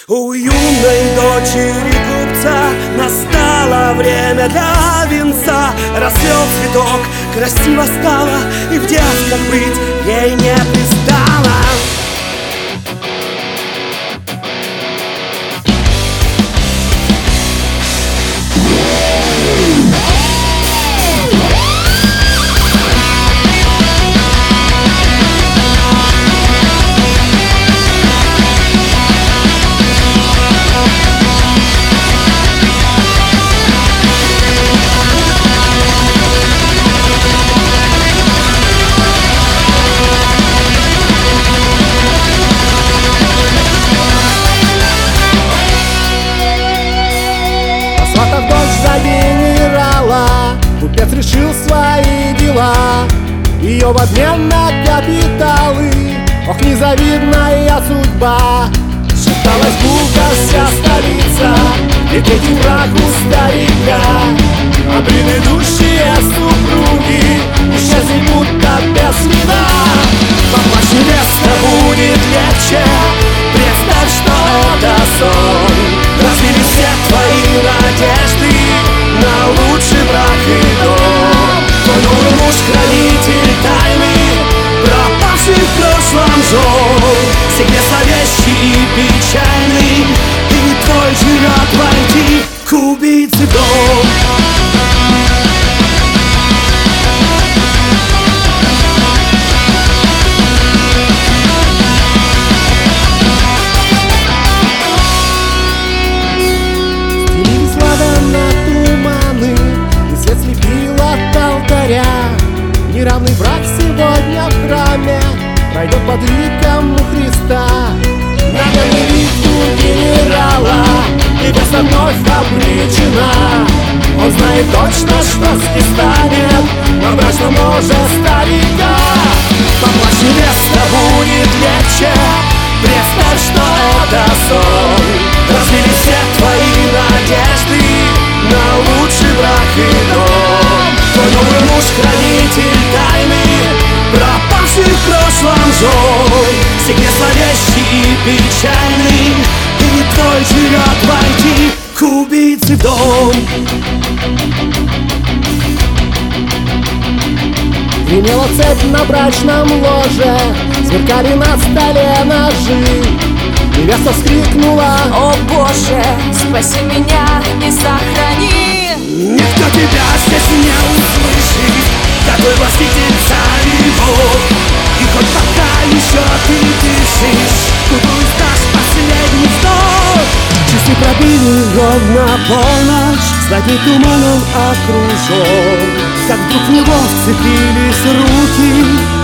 У юной дочери купца настало время для венца. Расцвел цветок, красиво стало, и в девках быть ей не пристало. Купец решил свои дела, ее в обмен на капиталы. Ох, незавидная судьба! Шепталась гулко вся столица, и третий враг у старика. А предыдущие супруги исчезли будто без следа. Поплачь, невеста, будет легче, представь, что это сон. Разбили все твои надежды на лучший брак и дом. Твой новый муж — хранитель тайны пропавший в прошлом жен. Всегда зловещий и печальный, и твой живет войти к убийце в дом. Неравный брак сегодня в храме пройдет под ликом Христа. Наглый вид у генерала, невеста вновь обречена. Он знает точно, что с ней станет на брачном ложе старика. Поплачь, невеста, будет легче, представь, что это сон. Разбили все твои надежды на лучший брак и дом. Твой новый муж — хранитель тайны пропавший в прошлом жен. Всегда зловещий и печальный, и твой живет войти к убийце в дом. Гремела цепь на брачном ложе, сверкали на столе ножи. Невеста вскрикнула: о Боже, спаси меня и сохрани. Никто тебя здесь не услышит, такой властитель царь и Бог. И хоть пока еще ты дышишь, куда издашь последний вздох. Часы пробили ровно полночь, сладкий туманом окружен. Как вдруг в него вцепились руки,